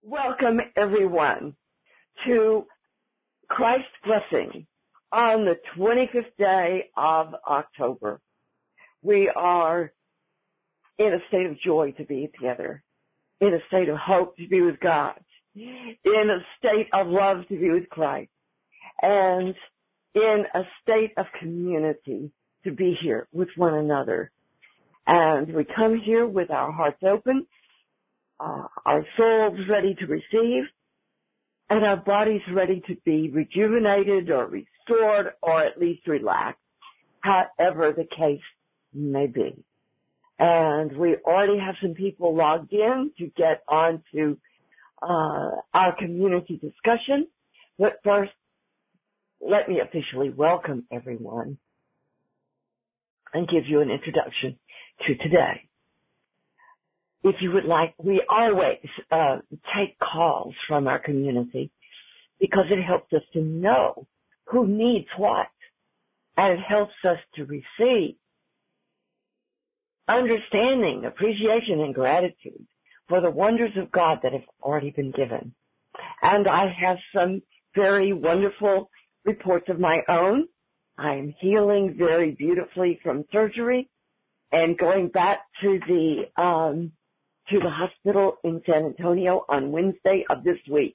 Welcome, everyone, to Christ's Blessing on the 25th day of October. We are in a state of joy to be together, in a state of hope to be with God, in a state of love to be with Christ, and in a state of community to be here with one another. And we come here with our hearts open, our souls ready to receive, and our bodies ready to be rejuvenated or restored or at least relaxed, however the case may be. And we already have some people logged in to get on to our community discussion. But first, let me officially welcome everyone and give you an introduction to today. If you would like, we always take calls from our community because it helps us to know who needs what, and it helps us to receive understanding, appreciation, and gratitude for the wonders of God that have already been given. And I have some very wonderful reports of my own. I am healing very beautifully from surgery and going back to the hospital in San Antonio on Wednesday of this week.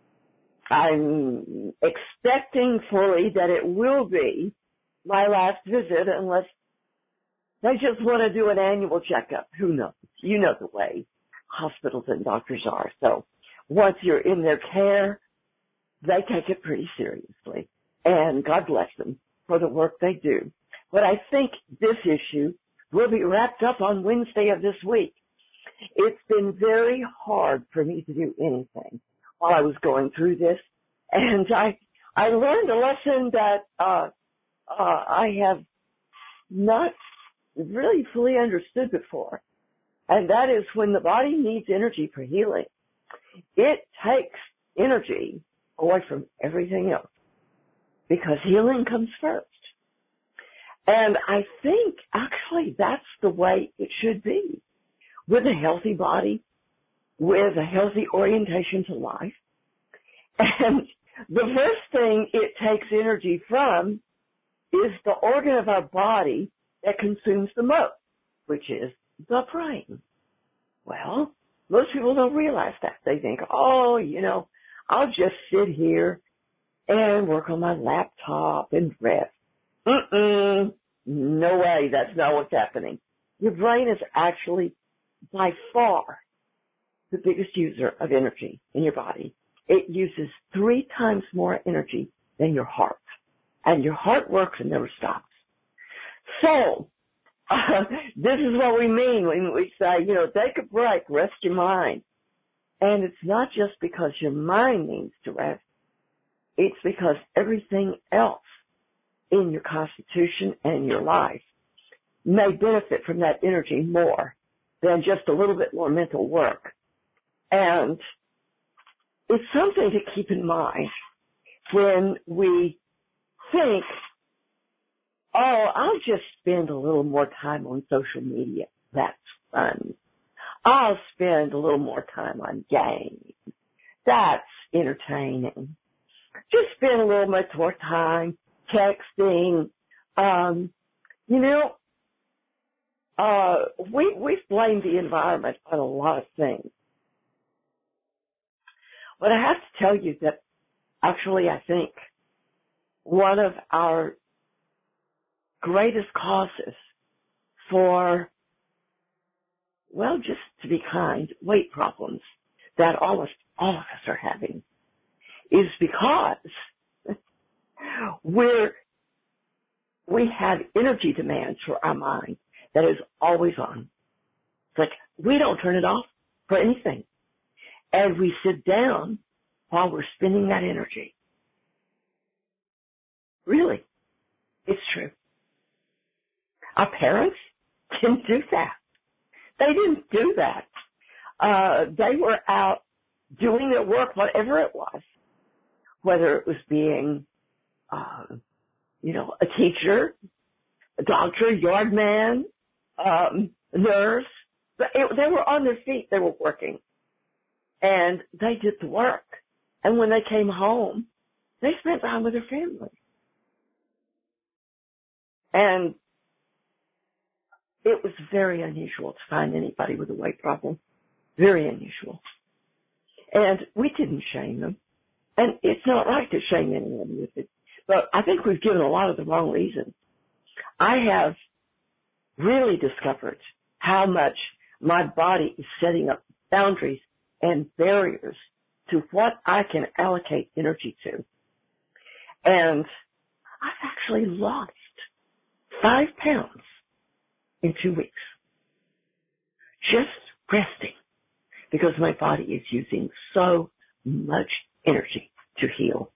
I'm expecting fully that it will be my last visit unless they just want to do an annual checkup. Who knows? You know the way hospitals and doctors are. So once you're in their care, they take it pretty seriously. And God bless them for the work they do. But I think this issue will be wrapped up on Wednesday of this week. It's been very hard for me to do anything while I was going through this, and I learned a lesson that I have not really fully understood before, and that is when the body needs energy for healing, it takes energy away from everything else because healing comes first. And I think actually that's the way it should be. With a healthy body, with a healthy orientation to life. And the first thing it takes energy from is the organ of our body that consumes the most, which is the brain. Well, most people don't realize that. They think, I'll just sit here and work on my laptop and rest. No way, that's not what's happening. Your brain is actually by far the biggest user of energy in your body. It uses 3 times more energy than your heart. And your heart works and never stops. So, this is what we mean when we say, take a break, rest your mind. And it's not just because your mind needs to rest. It's because everything else in your constitution and your life may benefit from that energy more than just a little bit more mental work. And it's something to keep in mind when we think, I'll just spend a little more time on social media. That's fun. I'll spend a little more time on games. That's entertaining. Just spend a little bit more time texting. We've blamed the environment on a lot of things. But I have to tell you that actually I think one of our greatest causes for, just to be kind, weight problems that almost all of us are having is because we have energy demands for our mind that is always on. It's like we don't turn it off for anything. And we sit down while we're spending that energy. Really, it's true. Our parents didn't do that. They didn't do that. They were out doing their work, whatever it was, whether it was being, a teacher, a doctor, yard man, nurse. They were on their feet. They were working. And they did the work. And when they came home, they spent time with their family. And it was very unusual to find anybody with a weight problem. Very unusual. And we didn't shame them. And it's not right to shame anyone with it. But I think we've given a lot of the wrong reasons. I have really discovered how much my body is setting up boundaries and barriers to what I can allocate energy to. And I've actually lost 5 pounds in 2 weeks. Just resting because my body is using so much energy to heal.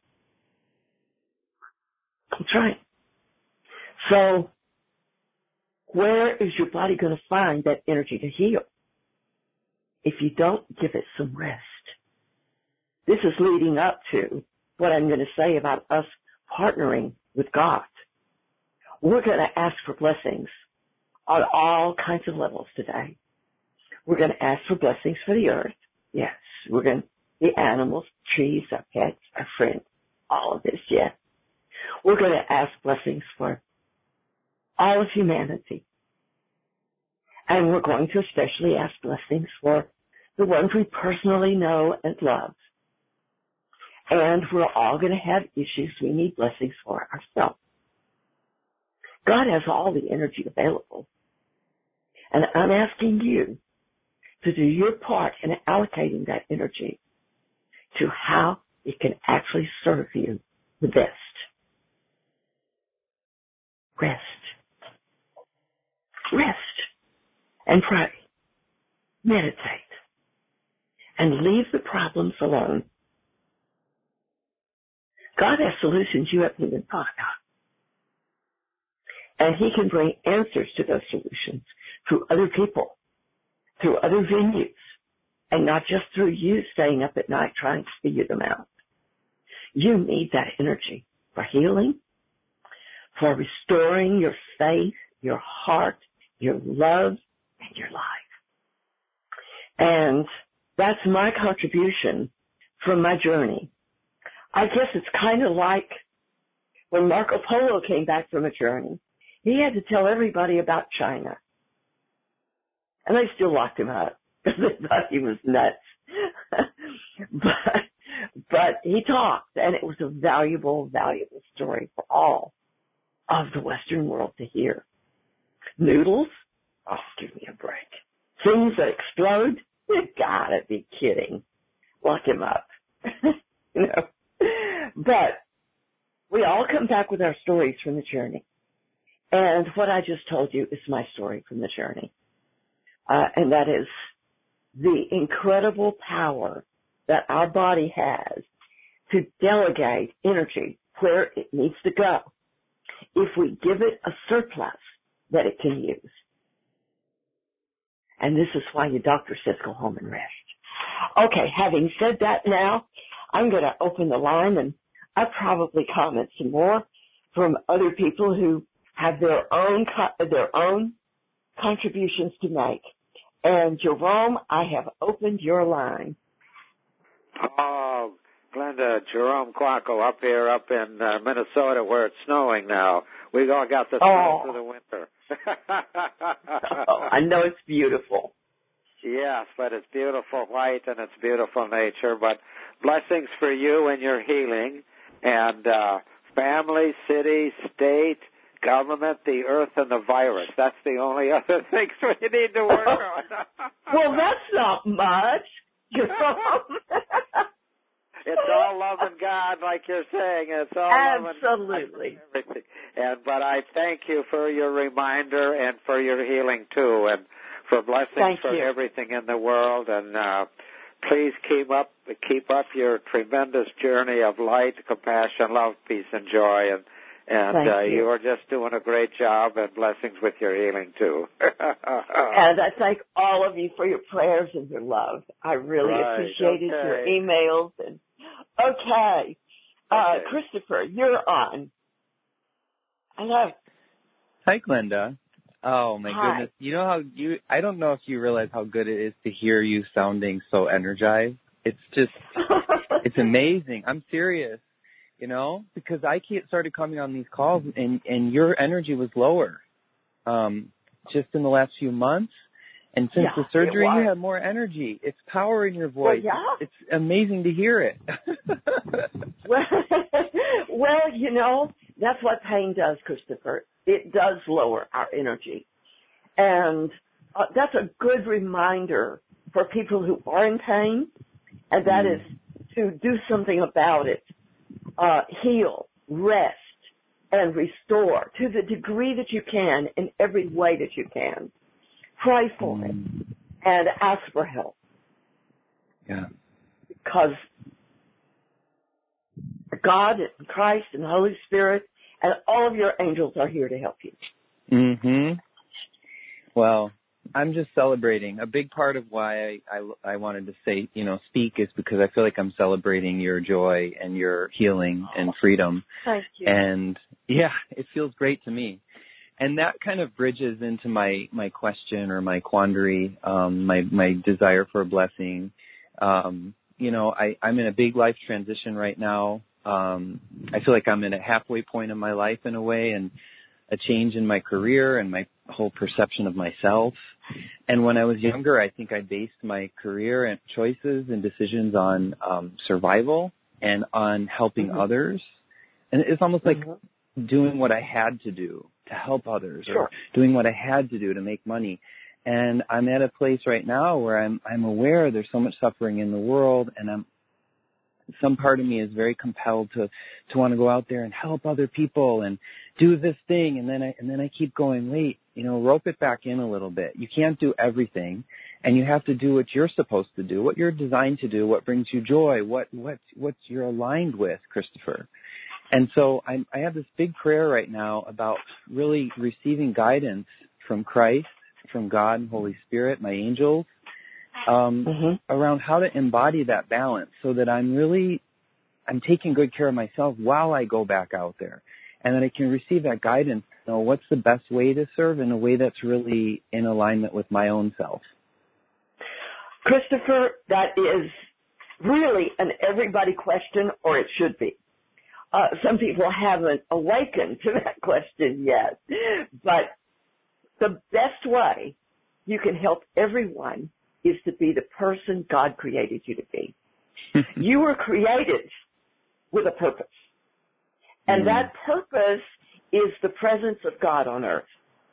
I'm trying. So where is your body going to find that energy to heal if you don't give it some rest? This is leading up to what I'm going to say about us partnering with God. We're going to ask for blessings on all kinds of levels today. We're going to ask for blessings for the earth. Yes, we're going to, the animals, trees, our pets, our friends, all of this, yeah. We're going to ask blessings for all of humanity. And we're going to especially ask blessings for the ones we personally know and love. And we're all going to have issues we need blessings for ourselves. God has all the energy available. And I'm asking you to do your part in allocating that energy to how it can actually serve you the best. Rest. Rest. And pray. Meditate. And leave the problems alone. God has solutions you haven't even thought about. And He can bring answers to those solutions through other people, through other venues, and not just through you staying up at night trying to figure them out. You need that energy for healing, for restoring your faith, your heart, your love, and your life. And that's my contribution from my journey. I guess it's kind of like when Marco Polo came back from a journey. He had to tell everybody about China. And they still locked him up because they thought he was nuts. But he talked, and it was a valuable, valuable story for all of the Western world to hear. Noodles? Oh, give me a break. Things that explode? You gotta be kidding. Lock him up. You know. But we all come back with our stories from the journey. And what I just told you is my story from the journey. And that is the incredible power that our body has to delegate energy where it needs to go if we give it a surplus that it can use. And this is why your doctor says go home and rest. Okay, having said that now, I'm going to open the line, and I'll probably comment some more from other people who have their own contributions to make. And Jerome, I have opened your line. Oh, Glenda, Jerome Quacko up here up in Minnesota where it's snowing now. We all got the snow through the winter. I know it's beautiful. Yes, but it's beautiful white and it's beautiful nature. But blessings for you and your healing and family, city, state, government, the earth, and the virus. That's the only other things we need to work on. Well, that's not much. It's all love and God, like you're saying. It's all absolutely love and everything. But I thank you for your reminder and for your healing too, and for blessings for everything in the world. And please keep up your tremendous journey of light, compassion, love, peace, and joy. And you are just doing a great job, and blessings with your healing, too. And I thank all of you for your prayers and your love. I really appreciated your emails. And Christopher, you're on. Hello. Hi, Glenda. Oh, my goodness. You know I don't know if you realize how good it is to hear you sounding so energized. It's just, it's amazing. I'm serious, you know, because I started coming on these calls and your energy was lower, just in the last few months. And since the surgery, you have more energy. It's power in your voice. Well, It's amazing to hear it. well, you know, that's what pain does, Christopher. It does lower our energy. And that's a good reminder for people who are in pain, and that is to do something about it. Heal, rest, and restore to the degree that you can in every way that you can. Pray for it and ask for help. Yeah. Because God and Christ and the Holy Spirit and all of your angels are here to help you. Mm-hmm. Well, I'm just celebrating. A big part of why I wanted to say, you know, speak is because I feel like I'm celebrating your joy and your healing and freedom. Thank you. And, yeah, it feels great to me. And that kind of bridges into my question or my quandary, my desire for a blessing. You know, I'm in a big life transition right now. I feel like I'm in a halfway point in my life in a way, and a change in my career and my whole perception of myself. And when I was younger, I think I based my career and choices and decisions on survival and on helping others. And it's almost like doing what I had to do to help others, or doing what I had to do to make money. And I'm at a place right now where I'm aware there's so much suffering in the world, and some part of me is very compelled to want to go out there and help other people and do this thing. And then I keep going, wait, you know, rope it back in a little bit. You can't do everything, and you have to do what you're supposed to do, what you're designed to do, what brings you joy, what you're aligned with, Christopher. And so I have this big prayer right now about really receiving guidance from Christ, from God and Holy Spirit, my angels, around how to embody that balance so that I'm taking good care of myself while I go back out there, and that I can receive that guidance, you know, what's the best way to serve in a way that's really in alignment with my own self. Christopher, that is really an everybody question, or it should be. Some people haven't awakened to that question yet, but the best way you can help everyone is to be the person God created you to be. You were created with a purpose, and that purpose is the presence of God on earth.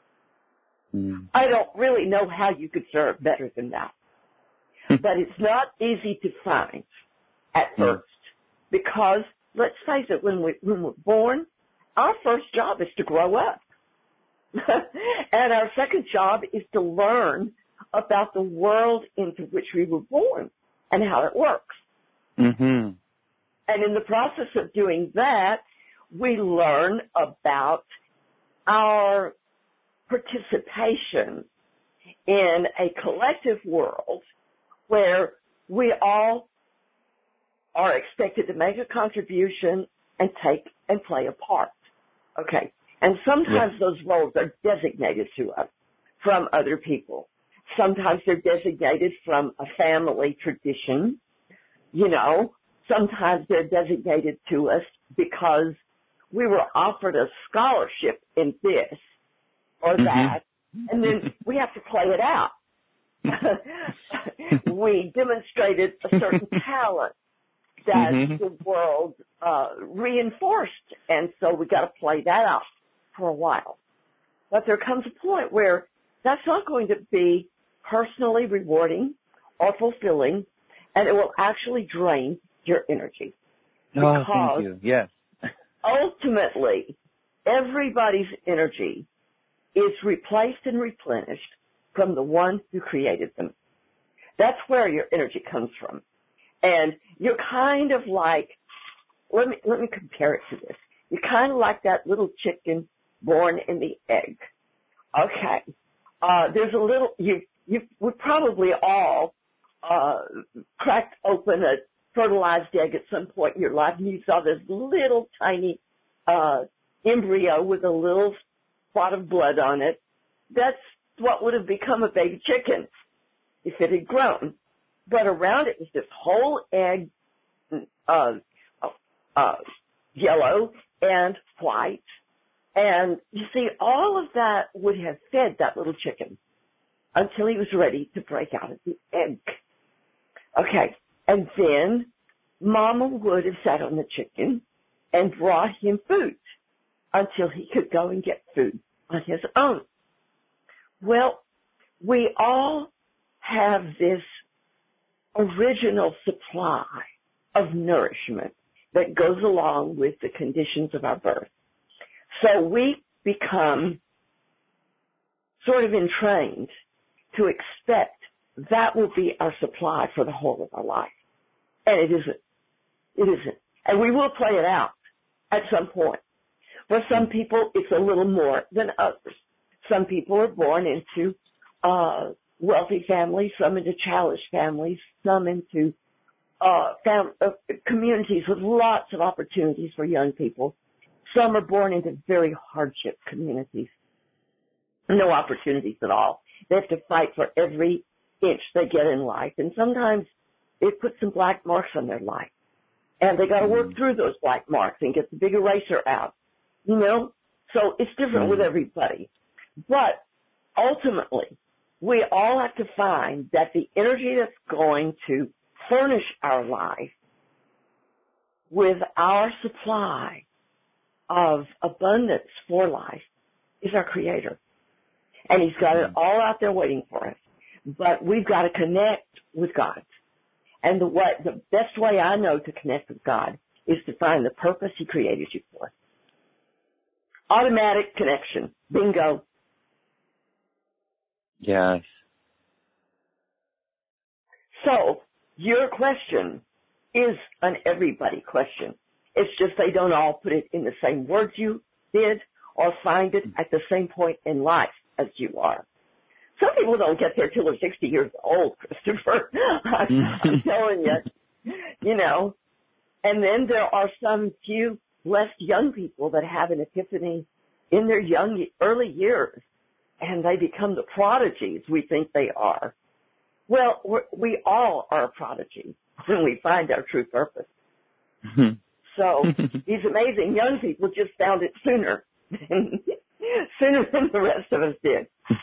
I don't really know how you could serve better than that, but it's not easy to find at first, because let's face it, when we're born, our first job is to grow up. And our second job is to learn about the world into which we were born and how it works. And in the process of doing that, we learn about our participation in a collective world where we all are expected to make a contribution and take and play a part. Okay. And sometimes those roles are designated to us from other people. Sometimes they're designated from a family tradition. You know, sometimes they're designated to us because we were offered a scholarship in this or that, and then we have to play it out. We demonstrated a certain talent that the world reinforced, and so we got to play that out for a while. But there comes a point where that's not going to be personally rewarding or fulfilling, and it will actually drain your energy. Oh, thank you. Yes. Ultimately, everybody's energy is replaced and replenished from the one who created them. That's where your energy comes from. And you're kind of like, let me compare it to this. You're kind of like that little chicken born in the egg. Okay. There's a little, we probably all cracked open a fertilized egg at some point in your life, and you saw this little tiny embryo with a little spot of blood on it. That's what would have become a baby chicken if it had grown. but around it was this whole egg, yellow and white. And you see, all of that would have fed that little chicken until he was ready to break out of the egg. Okay, and then Mama would have sat on the chicken and brought him food until he could go and get food on his own. Well, we all have this original supply of nourishment that goes along with the conditions of our birth. So we become sort of entrained to expect that will be our supply for the whole of our life. And it isn't. It isn't. And we will play it out at some point. For some people, it's a little more than others. Some people are born into wealthy families, some into challenged families, some into communities with lots of opportunities for young people. Some are born into very hardship communities. No opportunities at all. They have to fight for every inch they get in life. And sometimes it puts some black marks on their life. And they got to work through those black marks and get the big eraser out. You know? So it's different with everybody. But ultimately, we all have to find that the energy that's going to furnish our life with our supply of abundance for life is our Creator. And He's got it all out there waiting for us. But we've got to connect with God. And the best way I know to connect with God is to find the purpose He created you for. Automatic connection. Bingo. Yes. So, your question is an everybody question. It's just they don't all put it in the same words you did or find it at the same point in life as you are. Some people don't get there till they're 60 years old, Christopher. I'm telling you, you know. And then there are some few blessed young people that have an epiphany in their early years, and they become the prodigies we think they are. Well, we all are a prodigy when we find our true purpose. So these amazing young people just found it sooner than the rest of us did.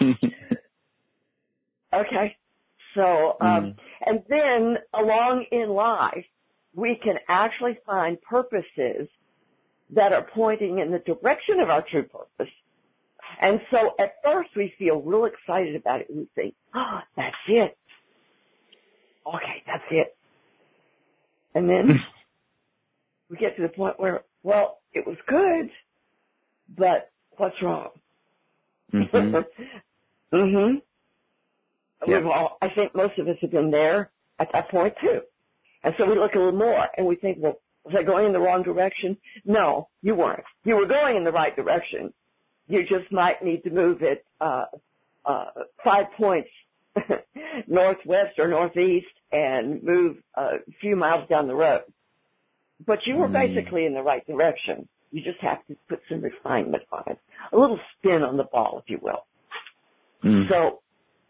Okay. So, and then along in life, we can actually find purposes that are pointing in the direction of our true purpose. And so at first we feel real excited about it. We think, oh, that's it. Okay, that's it. And then we get to the point where, well, it was good, but what's wrong? Yeah. Well, I think most of us have been there at that point too. And so we look a little more and we think, well, was I going in the wrong direction? No, you weren't. You were going in the right direction. You just might need to move it 5 points northwest or northeast and move a few miles down the road. But you were basically in the right direction. You just have to put some refinement on it, a little spin on the ball, if you will. So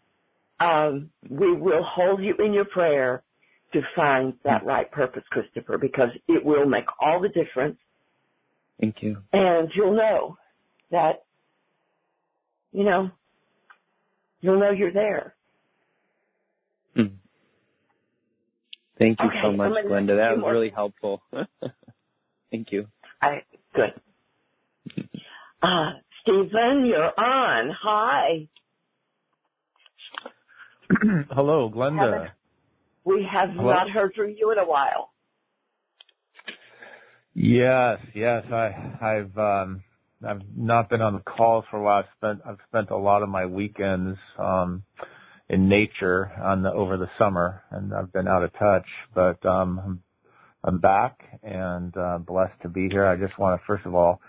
we will hold you in your prayer to find that right purpose, Christopher, because it will make all the difference. Thank you. And you'll know that, you know, you'll know you're there. Thank you so much, Glenda. That was really helpful. Thank you. Good. Stephen, you're on. Hi. Hello, Glenda. We have not heard from you in a while. Yes. I've not been on the calls for a while. I've spent a lot of my weekends in nature over the summer, and I've been out of touch. But I'm back and blessed to be here. I just want to first of all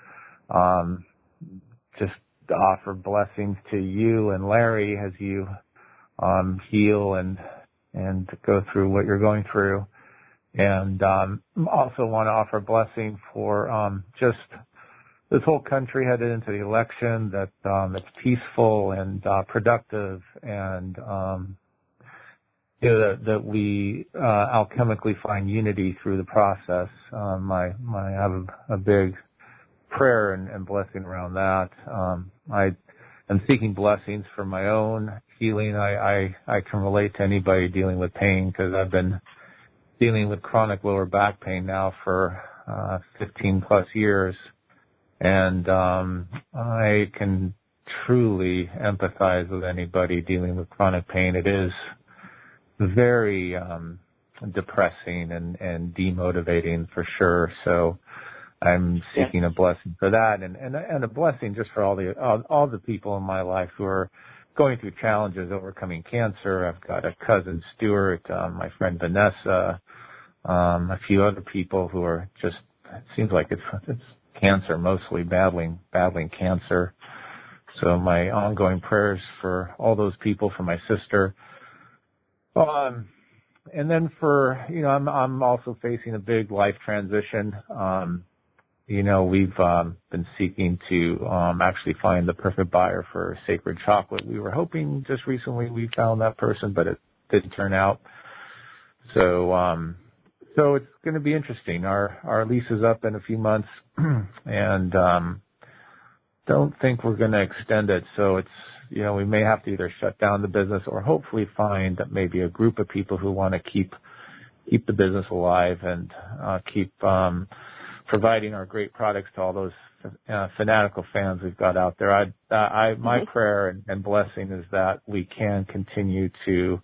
just offer blessings to you and Larry as you heal and go through what you're going through. And also want to offer a blessing for just this whole country headed into the election, that it's peaceful and productive, and that we alchemically find unity through the process. I have a big prayer and blessing around that. I am seeking blessings for my own healing. I can relate to anybody dealing with pain because I've been dealing with chronic lower back pain now for 15 plus years, and I can truly empathize with anybody dealing with chronic pain. It is very depressing and demotivating for sure. So I'm seeking a blessing for that, and a blessing just for all the people in my life who are going through challenges, overcoming cancer. I've got a cousin Stuart, my friend Vanessa, a few other people who are just, it seems like it's cancer, mostly battling cancer. So my ongoing prayers for all those people, for my sister. And then I'm also facing a big life transition. We've been seeking to actually find the perfect buyer for Sacred Chocolate. We were hoping just recently we found that person, but it didn't turn out. So it's going to be interesting. Our lease is up in a few months, and don't think we're going to extend it. So it's, we may have to either shut down the business or hopefully find maybe a group of people who want to keep the business alive and keep providing our great products to all those fanatical fans we've got out there. My prayer and blessing is that we can continue to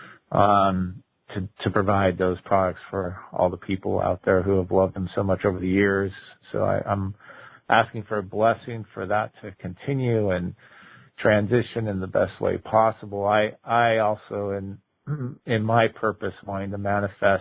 provide those products for all the people out there who have loved them so much over the years. So I'm asking for a blessing for that to continue and transition in the best way possible. I also, in my purpose, wanting to manifest,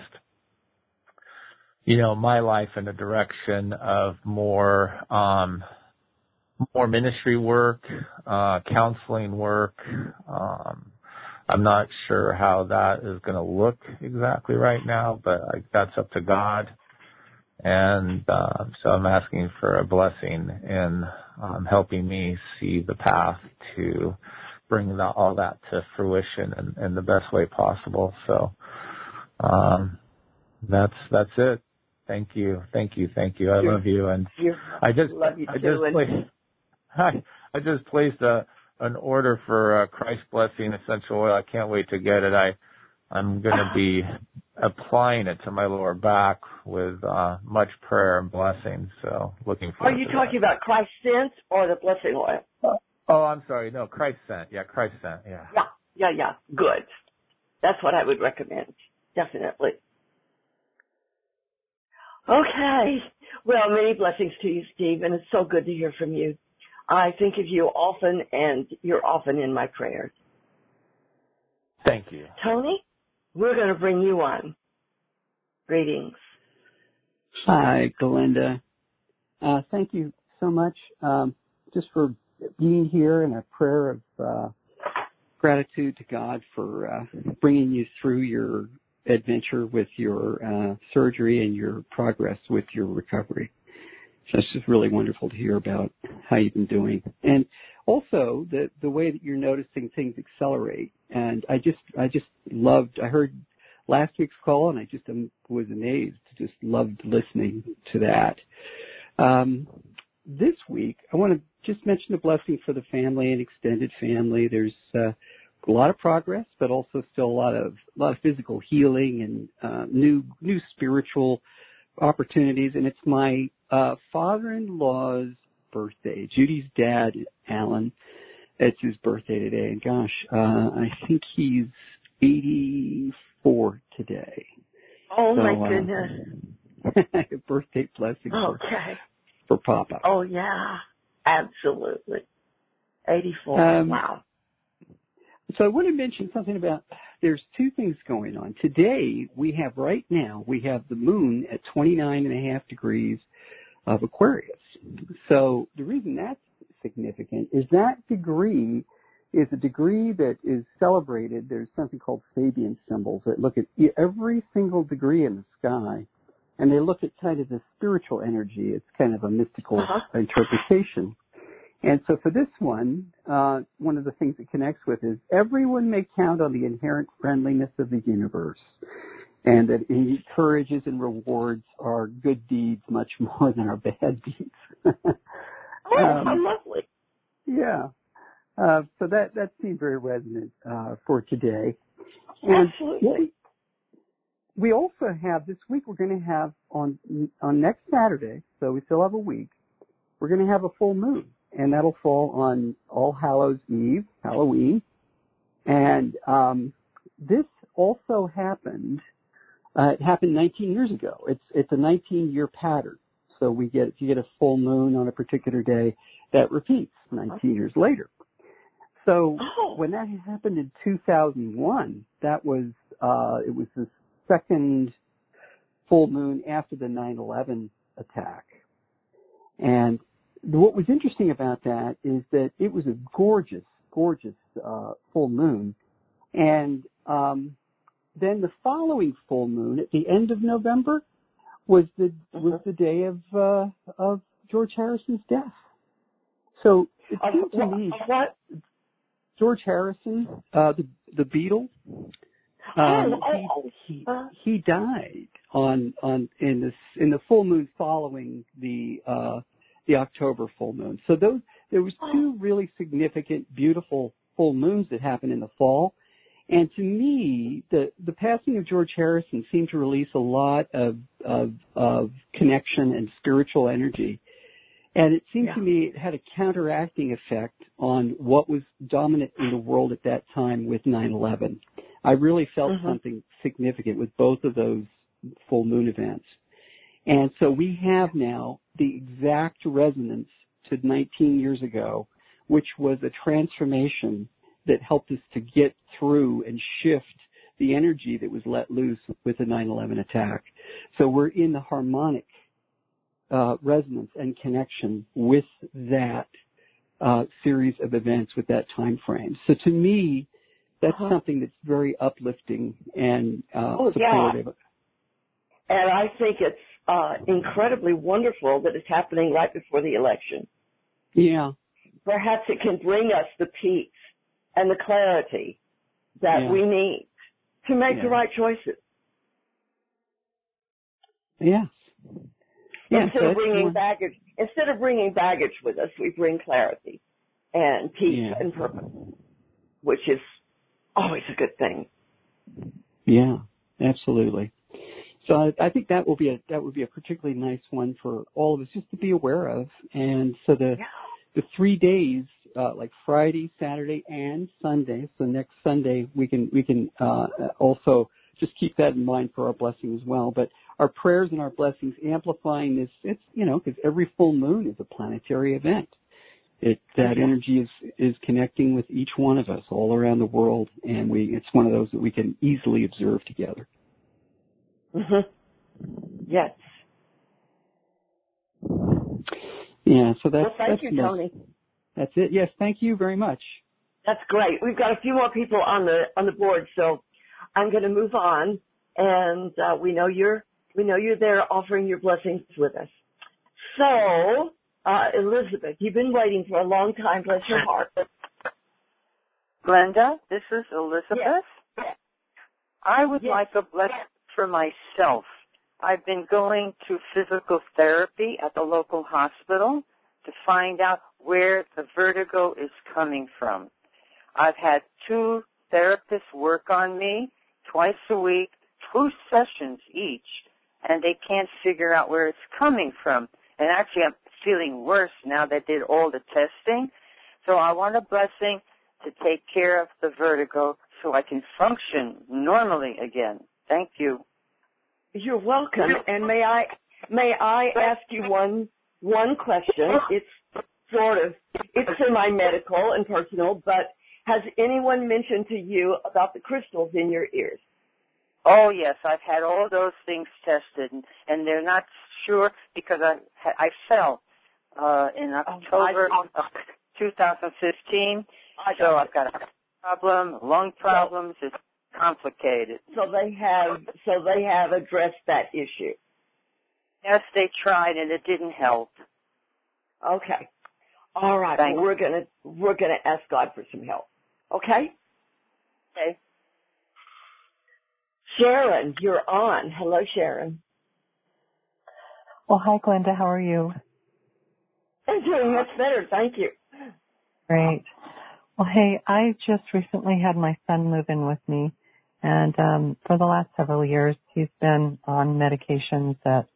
my life in a direction of more ministry work, counseling work. I'm not sure how that is going to look exactly right now, but that's up to God. And so I'm asking for a blessing in helping me see the path to bring all that to fruition in the best way possible. So that's it. Thank you. I love you, and I just placed an order for Christ Blessing Essential Oil. I can't wait to get it. I'm going to be applying it to my lower back with much prayer and blessing. So looking forward to that. Are you talking about Christ Scent or the Blessing Oil? Oh, I'm sorry. No, Christ Scent. Yeah, Christ Scent. Yeah. Yeah. Good. That's what I would recommend. Definitely. Okay. Well, many blessings to you, Steve, and it's so good to hear from you. I think of you often, and you're often in my prayers. Thank you. Tony, we're going to bring you on. Greetings. Hi, Galinda. Thank you so much just for being here, and a prayer of gratitude to God for bringing you through your adventure with your surgery and your progress with your recovery. So it's just really wonderful to hear about how you've been doing. And also the way that you're noticing things accelerate. And I heard last week's call, and I just was amazed, just loved listening to that. This week, I want to just mention a blessing for the family and extended family. There's a lot of progress, but also still a lot of physical healing and new spiritual opportunities. And it's my father-in-law's birthday. Judy's dad, Alan, it's his birthday today. And gosh, I think he's 84 today. Oh, so, my goodness. Birthday blessing for Papa. Oh, yeah, absolutely. 84, wow. So I want to mention something about, there's two things going on. Today, right now, we have the moon at 29.5 degrees of Aquarius. So the reason that's significant is that degree is a degree that is celebrated. There's something called Fabian symbols that look at every single degree in the sky, and they look at kind of the spiritual energy. It's kind of a mystical interpretation. And so for this one of the things it connects with is everyone may count on the inherent friendliness of the universe, and that it encourages and rewards our good deeds much more than our bad deeds. How lovely. Yeah. So that seemed very resonant for today. And absolutely. We also have, this week we're going to have on next Saturday, so we still have a week, we're going to have a full moon, and that'll fall on All Hallows Eve, Halloween. And this also happened, it happened 19 years ago. It's a 19-year pattern. So if you get a full moon on a particular day, that repeats 19 years later. So when that happened in 2001, that was, it was the second full moon after the 9/11 attack. And what was interesting about that is that it was a gorgeous, gorgeous full moon. And then the following full moon at the end of November was the day of George Harrison's death. So it seemed to me George Harrison, the Beatle, he died in the full moon following the October full moon. So there was two really significant, beautiful full moons that happened in the fall. And to me, the passing of George Harrison seemed to release a lot of connection and spiritual energy. And it seemed to me it had a counteracting effect on what was dominant in the world at that time with 9/11. I really felt something significant with both of those full moon events. And so we have now the exact resonance to 19 years ago, which was a transformation that helped us to get through and shift the energy that was let loose with the 9/11 attack. So we're in the harmonic resonance and connection with that series of events with that time frame. So to me, that's something that's very uplifting and supportive. Yeah. And I think it's incredibly wonderful that it's happening right before the election. Yeah. Perhaps it can bring us the peace and the clarity that we need to make the right choices. Yes. Instead of bringing baggage with us, we bring clarity and peace and purpose, which is always a good thing. Yeah, absolutely. So I think that would be a particularly nice one for all of us just to be aware of. And so the 3 days, like Friday, Saturday, and Sunday. So next Sunday we can also just keep that in mind for our blessing as well. But our prayers and our blessings amplifying this, it's, because every full moon is a planetary event. That energy is connecting with each one of us all around the world, and it's one of those that we can easily observe together. Yes. Yeah, so thank you, Tony. That's it. Yes, thank you very much. That's great. We've got a few more people on the board, so I'm going to move on, and we know you're there offering your blessings with us. So, Elizabeth, you've been waiting for a long time. Bless your heart. Glenda, this is Elizabeth. Yes. I would like a blessing for myself. I've been going to physical therapy at the local hospital to find out where the vertigo is coming from. I've had 2 therapists work on me twice a week, 2 sessions each, and they can't figure out where it's coming from. And actually, I'm feeling worse now that they did all the testing. So I want a blessing to take care of the vertigo so I can function normally again. Thank you. You're welcome. And may I ask you one question? It's semi-medical and personal, but has anyone mentioned to you about the crystals in your ears? Oh, yes. I've had all those things tested, and they're not sure because I fell in October of 2015. So I've got a problem, lung problems. It's complicated. So they have addressed that issue. Yes, they tried, and it didn't help. Okay. All right. Well, we're gonna ask God for some help. Okay? Okay. Sharon, you're on. Hello, Sharon. Well, hi, Glenda. How are you? I'm doing much better. Thank you. Great. Well, hey, I just recently had my son move in with me, and for the last several years, he's been on medications that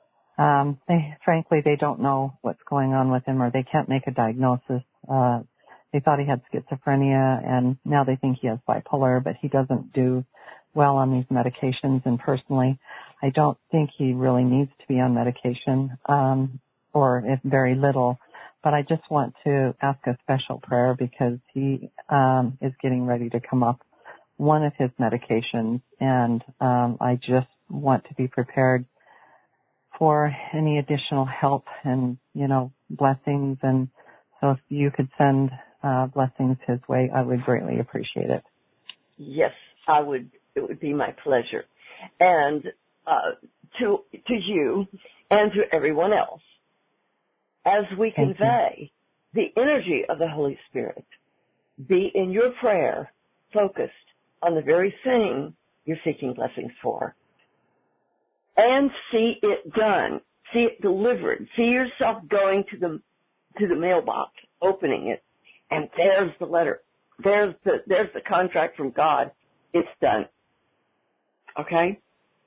they don't know what's going on with him, or they can't make a diagnosis. They thought he had schizophrenia, and now they think he has bipolar, but he doesn't do well on these medications. And personally, I don't think he really needs to be on medication, or if very little. But I just want to ask a special prayer because he is getting ready to come off one of his medications, and I just want to be prepared for any additional help and, blessings. And so if you could send blessings his way, I would greatly appreciate it. Yes, I would. It would be my pleasure. And to you and to everyone else, as we convey the energy of the Holy Spirit, be in your prayer focused on the very thing you're seeking blessings for. And see it done. See it delivered. See yourself going to the mailbox, opening it, and there's the letter. There's the contract from God. It's done. Okay?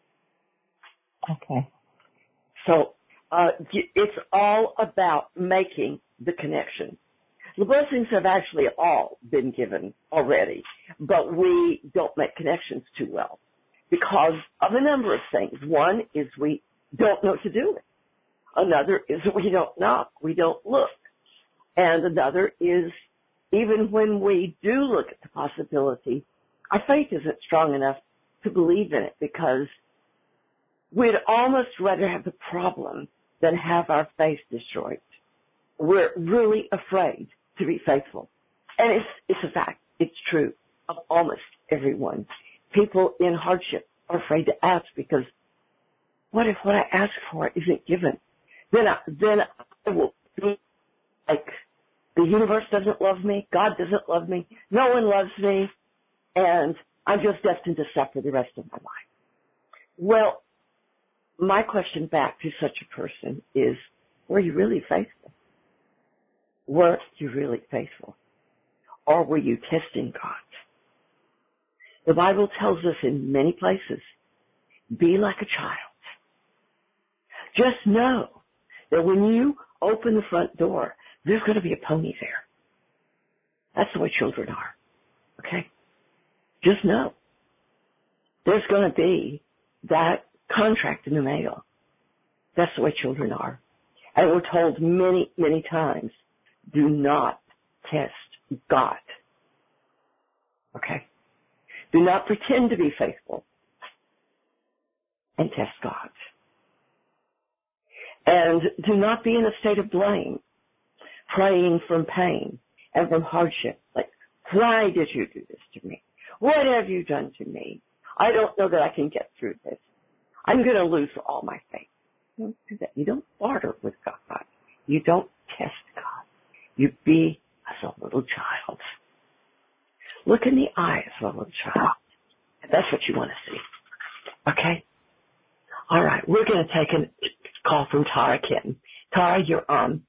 Okay. So it's all about making the connection. The blessings have actually all been given already, but we don't make connections too well because of a number of things. One is we don't know to do it. Another is we don't knock, we don't look. And another is even when we do look at the possibility, our faith isn't strong enough to believe in it because we'd almost rather have the problem than have our faith destroyed. We're really afraid to be faithful. And it's a fact. It's true of almost everyone. People in hardship are afraid to ask because what if what I ask for isn't given? Then I will be like the universe doesn't love me, God doesn't love me, no one loves me, and I'm just destined to suffer the rest of my life. Well, my question back to such a person is, were you really faithful? Were you really faithful? Or were you testing God? The Bible tells us in many places, be like a child. Just know that when you open the front door, there's going to be a pony there. That's the way children are. Okay? Just know. There's going to be that contract in the mail. That's the way children are. And we're told many, many times, do not test God. Okay? Do not pretend to be faithful and test God. And do not be in a state of blame, praying from pain and from hardship. Like, why did you do this to me? What have you done to me? I don't know that I can get through this. I'm going to lose all my faith. You don't do that. You don't barter with God. You don't test God. You be as a little child. Look in the eyes of a little child. And that's what you want to see. Okay? All right. We're going to take a call from Tara Kitten. Tara, you're on.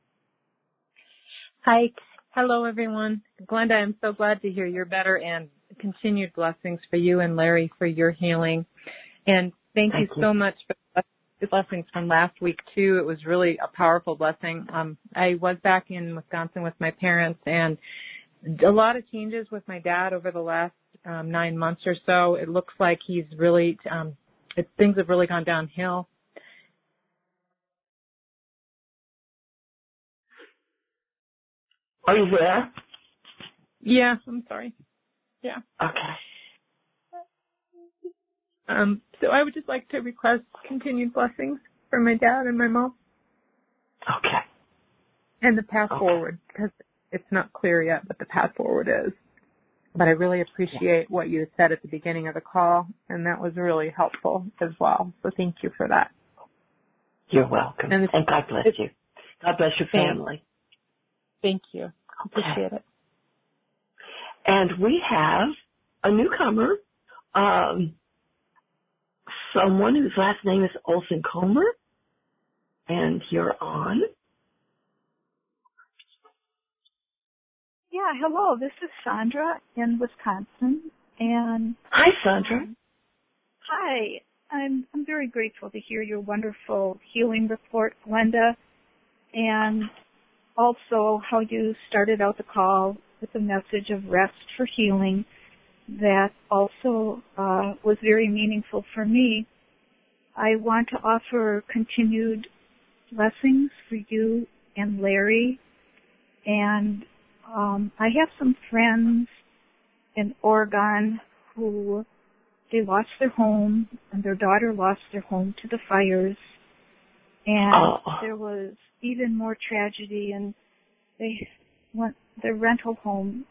Hi. Hello, everyone. Glenda, I'm so glad to hear you're better, and continued blessings for you and Larry for your healing. And thank you so much for the blessings from last week, too. It was really a powerful blessing. I was back in Wisconsin with my parents, and a lot of changes with my dad over the last 9 months or so. It looks like he's really, things have really gone downhill. Are you there? Yeah, I'm sorry. Yeah. Okay. So I would just like to request continued blessings for my dad and my mom. Okay. And the path forward, because it's not clear yet, but the path forward is. But I really appreciate what you said at the beginning of the call, and that was really helpful as well. So thank you for that. You're welcome. And God bless you. God bless your family. Thank you. Appreciate it. And we have a newcomer, someone whose last name is Olsen-Comer, and you're on. Yeah, hello. This is Sandra in Wisconsin, and hi, Sandra. Hi. I'm very grateful to hear your wonderful healing report, Glenda, and also how you started out the call with a message of rest for healing. That also was very meaningful for me. I want to offer continued blessings for you and Larry, and I have some friends in Oregon who they lost their home, and their daughter lost their home to the fires, and there was even more tragedy, and they went their rental home.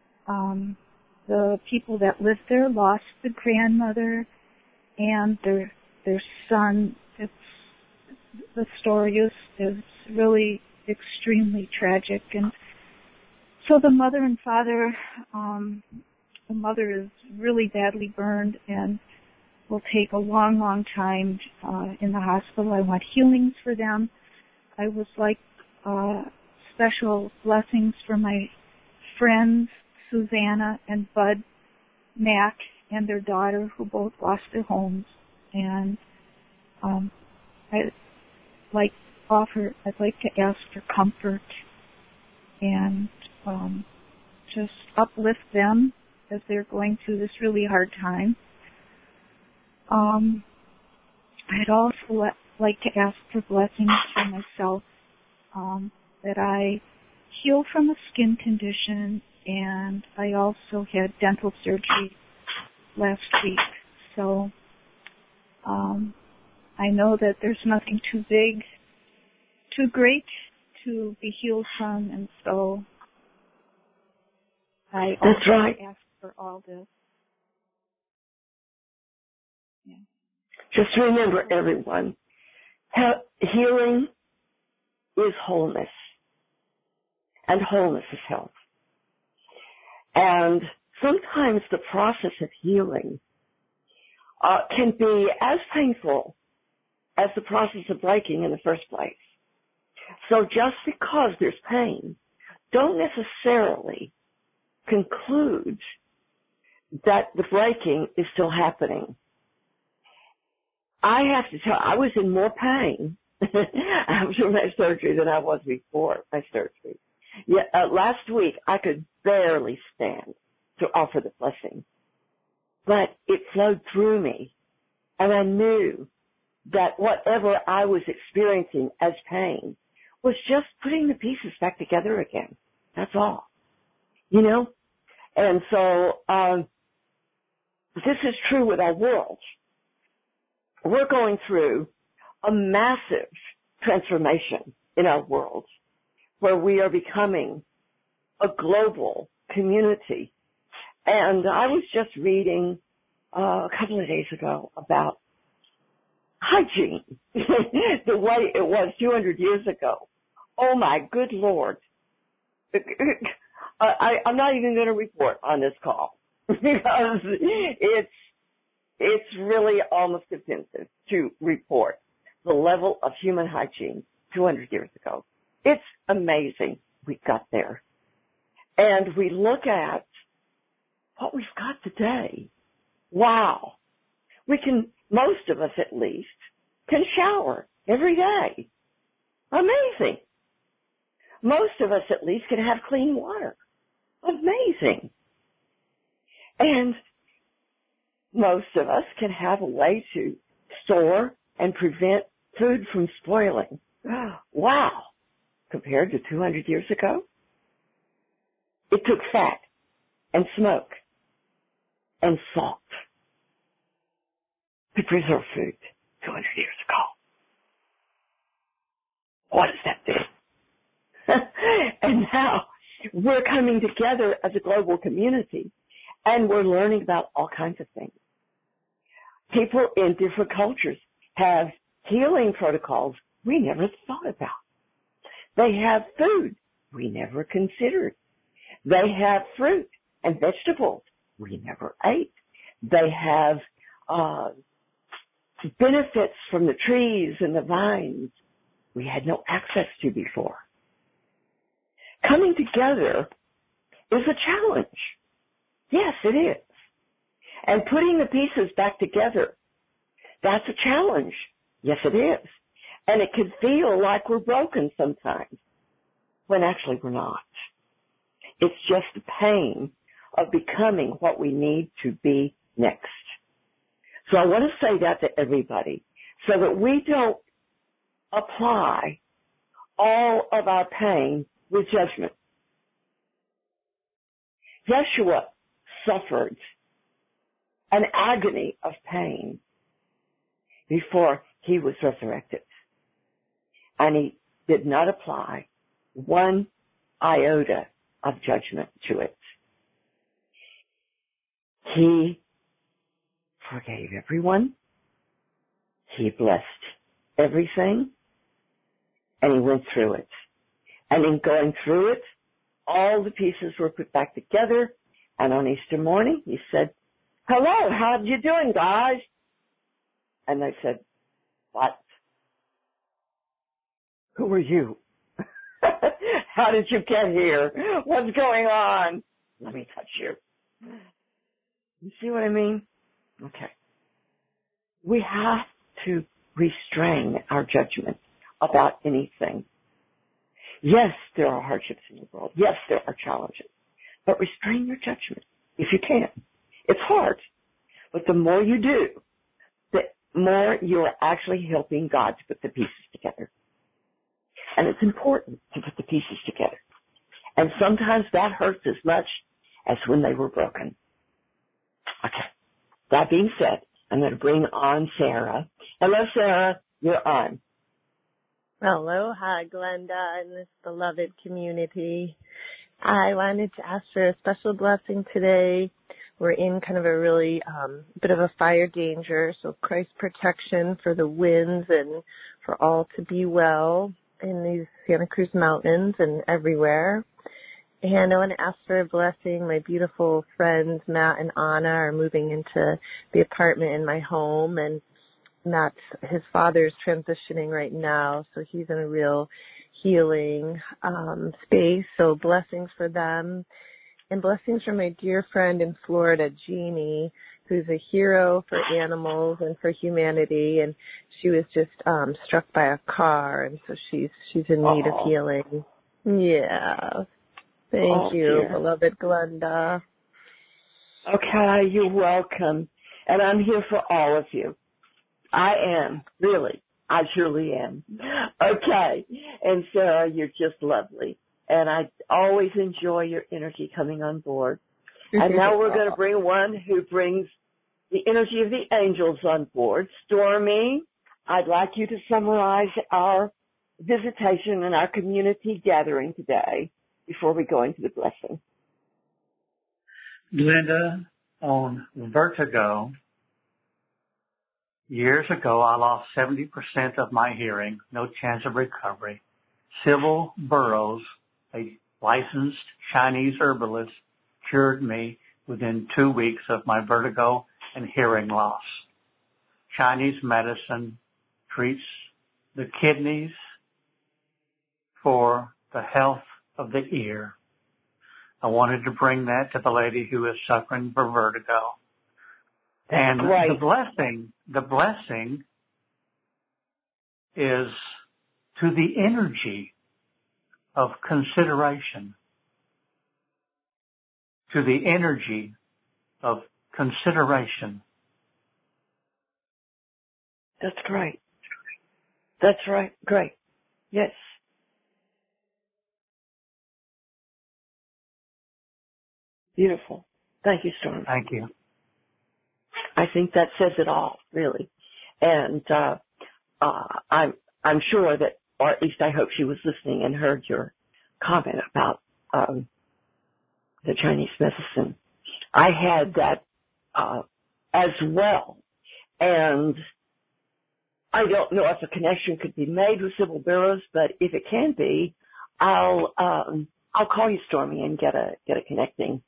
The people that lived there lost the grandmother and their son. The story is really extremely tragic, and so the mother and father, the mother is really badly burned and will take a long, long time in the hospital. I want healings for them. I would like special blessings for my friends, Susanna and Bud Mack, and their daughter, who both lost their homes. And I'd like to ask for comfort and just uplift them as they're going through this really hard time. I'd also like to ask for blessings for myself, that I heal from a skin condition, and I also had dental surgery last week. So I know that there's nothing too big, too great to be healed from, and so I also ask for all this. Yeah. Just remember, everyone, healing is wholeness, and wholeness is health. And sometimes the process of healing can be as painful as the process of breaking in the first place. So just because there's pain, don't necessarily conclude that the breaking is still happening. I have to tell, I was in more pain after my surgery than I was before my surgery. Yeah, last week I could barely stand to offer the blessing, but it flowed through me, and I knew that whatever I was experiencing as pain was just putting the pieces back together again. That's all, you know? And so this is true with our world. We're going through a massive transformation in our world where we are becoming a global community. And I was just reading a couple of days ago about hygiene, the way it was 200 years ago. Oh, my good Lord. I'm not even going to report on this call because it's really almost offensive to report the level of human hygiene 200 years ago. It's amazing we got there. And we look at what we've got today. Wow. We can, most of us at least, can shower every day. Amazing. Most of us at least can have clean water. Amazing. And most of us can have a way to store and prevent food from spoiling. Wow. Compared to 200 years ago, it took fat and smoke and salt to preserve food 200 years ago. What does that do? And now we're coming together as a global community, and we're learning about all kinds of things. People in different cultures have healing protocols we never thought about. They have food we never considered. They have fruit and vegetables we never ate. They have benefits from the trees and the vines we had no access to before. Coming together is a challenge. Yes, it is. And putting the pieces back together, that's a challenge. Yes, it is. And it can feel like we're broken sometimes, when actually we're not. It's just the pain of becoming what we need to be next. So I want to say that to everybody so that we don't apply all of our pain with judgment. Yeshua suffered an agony of pain before he was resurrected. And he did not apply one iota of judgment to it. He forgave everyone. He blessed everything. And he went through it. And in going through it, all the pieces were put back together. And on Easter morning, he said, "Hello, how you doing, guys?" And they said, "What? Who are you? How did you get here? What's going on? Let me touch you." You see what I mean? Okay. We have to restrain our judgment about anything. Yes, there are hardships in the world. Yes, there are challenges. But restrain your judgment if you can. It's hard. But the more you do, the more you are actually helping God to put the pieces together. And it's important to put the pieces together. And sometimes that hurts as much as when they were broken. Okay. That being said, I'm going to bring on Sarah. Hello, Sarah. You're on. Aloha, Glenda, and this beloved community. I wanted to ask for a special blessing today. We're in kind of a really bit of a fire danger, so Christ's protection for the winds and for all to be well in these Santa Cruz Mountains and everywhere. And I want to ask for a blessing. My beautiful friends, Matt and Anna, are moving into the apartment in my home, and Matt's, his father's transitioning right now, so he's in a real healing space. So blessings for them, and blessings for my dear friend in Florida, Jeannie, who's a hero for animals and for humanity, and she was just struck by a car, and so she's in need of healing. Yeah. Thank you, dear. Beloved Glenda. Okay, you're welcome. And I'm here for all of you. I am, really. I surely am. Okay. And Sarah, you're just lovely. And I always enjoy your energy coming on board. And now we're going to bring one who brings the energy of the angels on board. Stormy, I'd like you to summarize our visitation and our community gathering today before we go into the blessing. Glenda, on vertigo, years ago I lost 70% of my hearing, no chance of recovery. Sybil Burrows, a licensed Chinese herbalist, cured me within 2 weeks of my vertigo and hearing loss. Chinese medicine treats the kidneys for the health of the ear. I wanted to bring that to the lady who is suffering from vertigo. And right. the blessing is to the energy of consideration. To the energy of consideration. That's great. That's right. Great. Yes. Beautiful. Thank you, Storm. Thank you. I think that says it all, really. And I'm sure that, or at least I hope she was listening and heard your comment about the Chinese medicine. I had that as well. And I don't know if a connection could be made with Sybil Burrows, but if it can be, I'll call you, Stormy, and get a connecting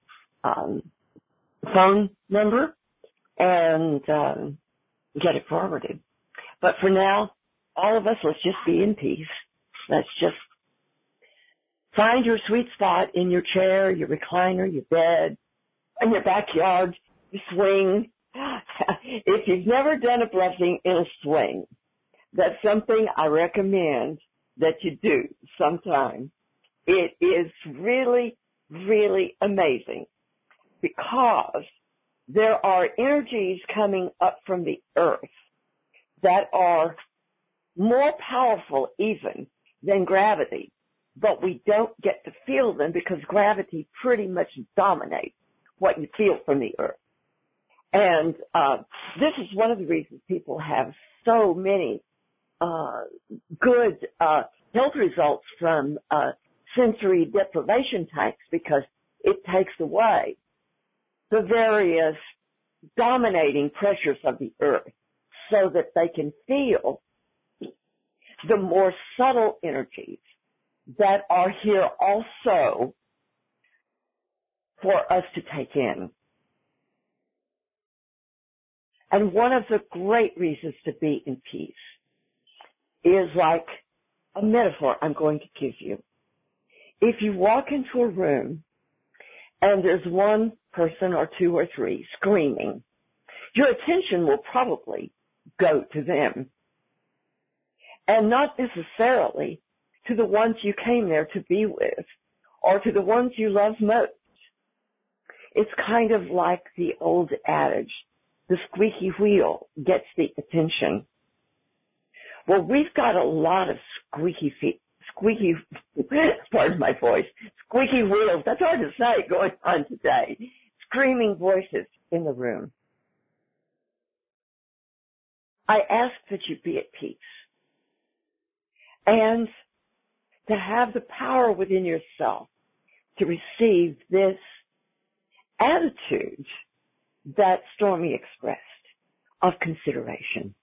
phone number and get it forwarded. But for now, all of us, let's just be in peace. Let's just find your sweet spot in your chair, your recliner, your bed, in your backyard, your swing. If you've never done a blessing in a swing, that's something I recommend that you do sometime. It is really, really amazing because there are energies coming up from the earth that are more powerful even than gravity, but we don't get to feel them because gravity pretty much dominates what you feel from the earth. And this is one of the reasons people have so many good health results from sensory deprivation tanks, because it takes away the various dominating pressures of the earth so that they can feel the more subtle energies that are here also for us to take in. And one of the great reasons to be in peace is like a metaphor I'm going to give you. If you walk into a room and there's one person or two or three screaming, your attention will probably go to them and not necessarily to the ones you came there to be with or to the ones you love most. It's kind of like the old adage, the squeaky wheel gets the attention. Well, we've got a lot of squeaky, pardon my voice, squeaky wheels, that's hard to say, going on today, screaming voices in the room. I ask that you be at peace and to have the power within yourself to receive this attitude that Stormy expressed of consideration.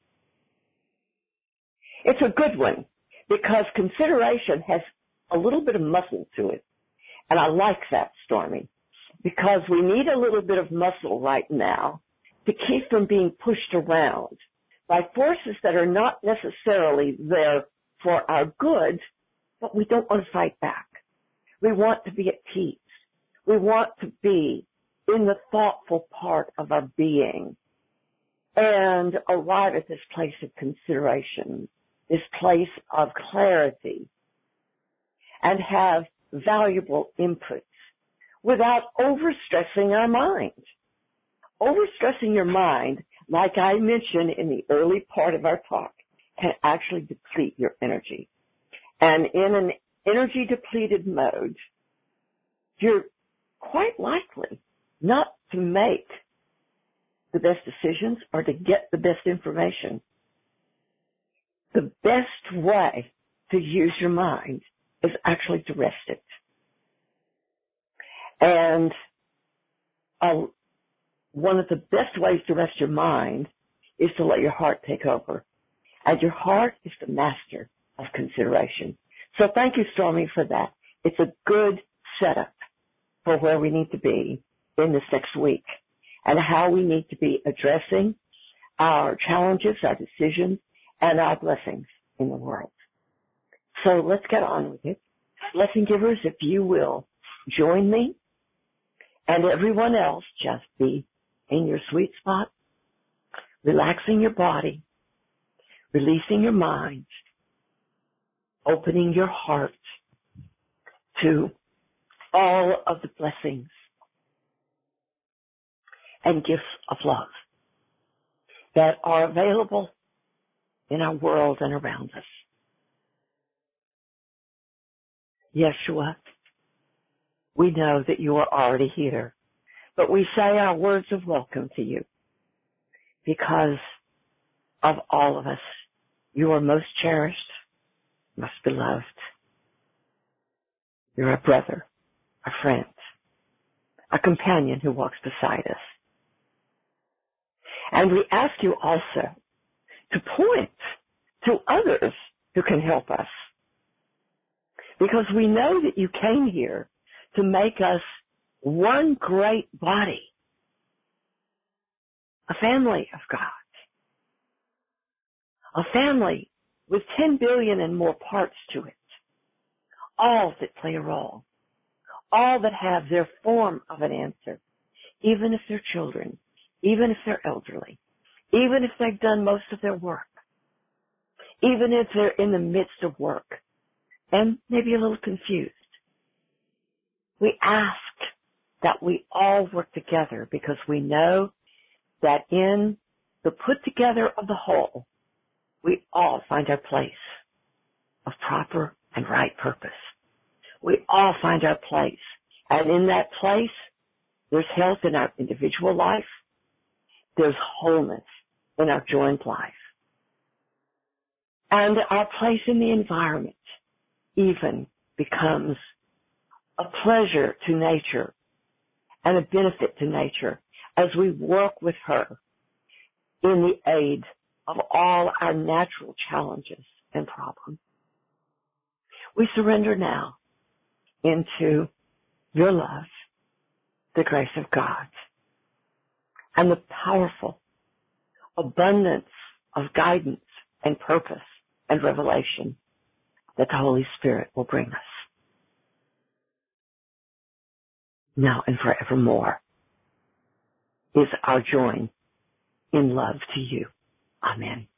It's a good one because consideration has a little bit of muscle to it. And I like that, Stormy, because we need a little bit of muscle right now to keep from being pushed around by forces that are not necessarily there for our good, but we don't want to fight back. We want to be at peace. We want to be in the thoughtful part of our being and arrive at this place of consideration, this place of clarity, and have valuable inputs without overstressing our mind. Overstressing your mind, like I mentioned in the early part of our talk, can actually deplete your energy. And in an energy depleted mode, you're quite likely not to make the best decisions or to get the best information. The best way to use your mind is actually to rest it. And one of the best ways to rest your mind is to let your heart take over. And your heart is the master of consideration. So thank you, Stormy, for that. It's a good setup for where we need to be in this next week and how we need to be addressing our challenges, our decisions, and our blessings in the world. So let's get on with it. Blessing givers, if you will join me and everyone else, just be in your sweet spot, relaxing your body, releasing your mind, opening your heart to all of the blessings and gifts of love that are available in our world and around us. Yeshua, we know that you are already here, but we say our words of welcome to you because of all of us. You are most cherished, most beloved. You're a brother, a friend, a companion who walks beside us. And we ask you also to point to others who can help us. because we know that you came here to make us one great body, a family of God, a family with 10 billion and more parts to it, all that play a role, all that have their form of an answer, even if they're children, even if they're elderly, even if they've done most of their work, even if they're in the midst of work and maybe a little confused. We ask that we all work together because we know that in the put together of the whole, we all find our place of proper and right purpose. We all find our place. And in that place, there's health in our individual life. There's wholeness in our joint life. And our place in the environment even becomes a pleasure to nature and a benefit to nature as we work with her in the aid of all our natural challenges and problems. We surrender now into your love, the grace of God, and the powerful abundance of guidance and purpose and revelation that the Holy Spirit will bring us now and forevermore is our join in love to you. Amen.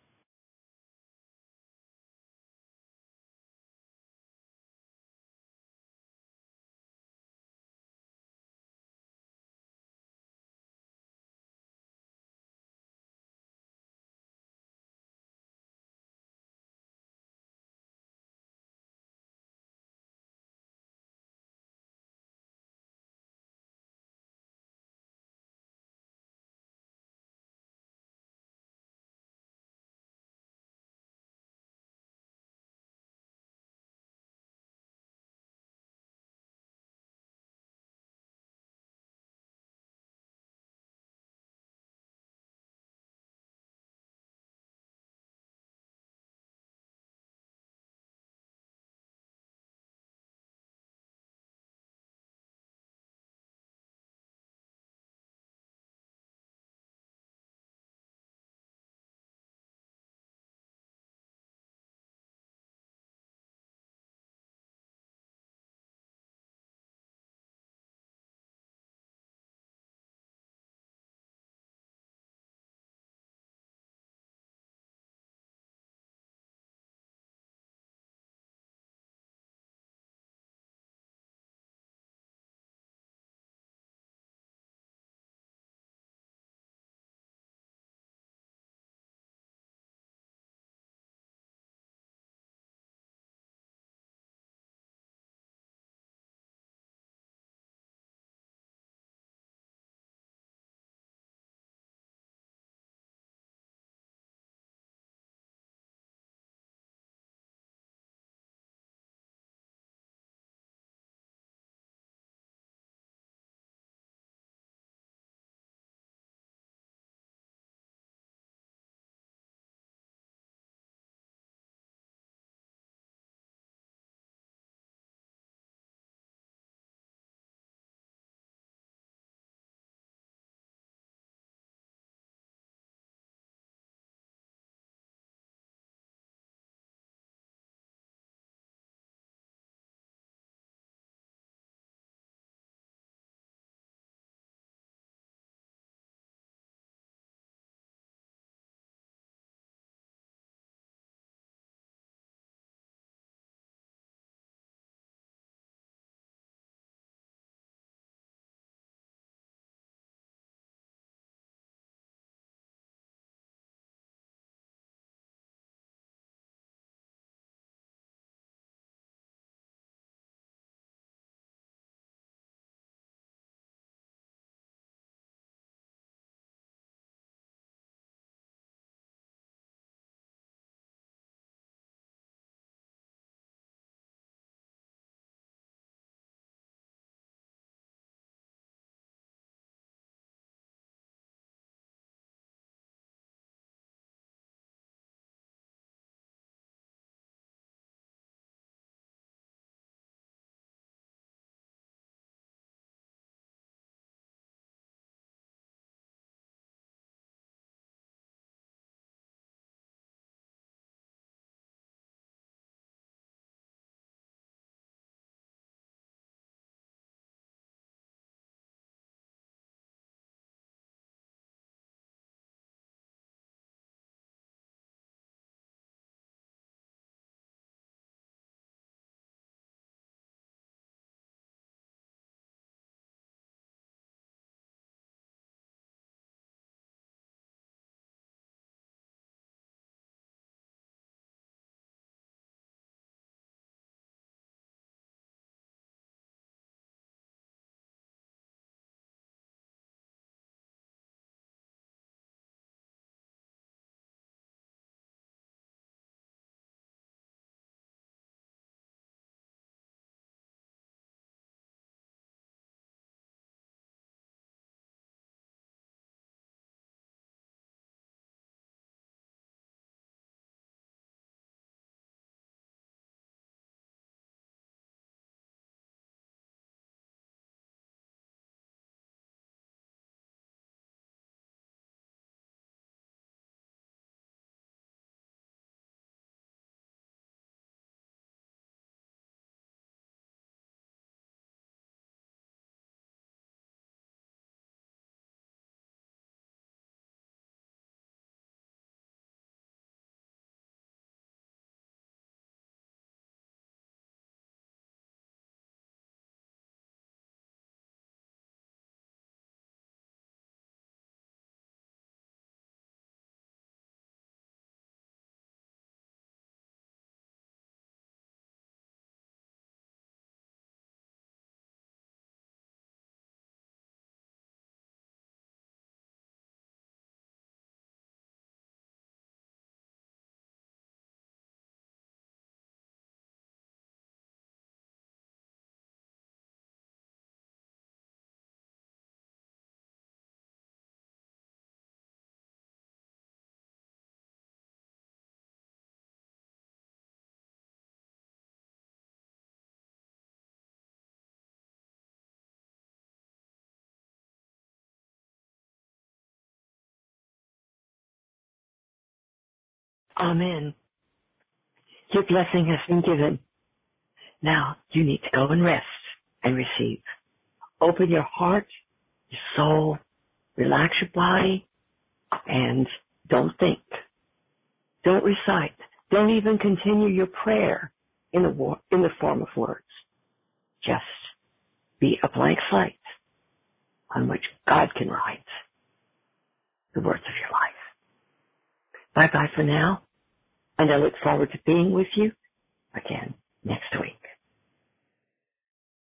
Amen. Your blessing has been given. Now you need to go and rest and receive. Open your heart, your soul, relax your body, and don't think. Don't recite. Don't even continue your prayer in the form of words. Just be a blank slate on which God can write the words of your life. Bye-bye for now, and I look forward to being with you again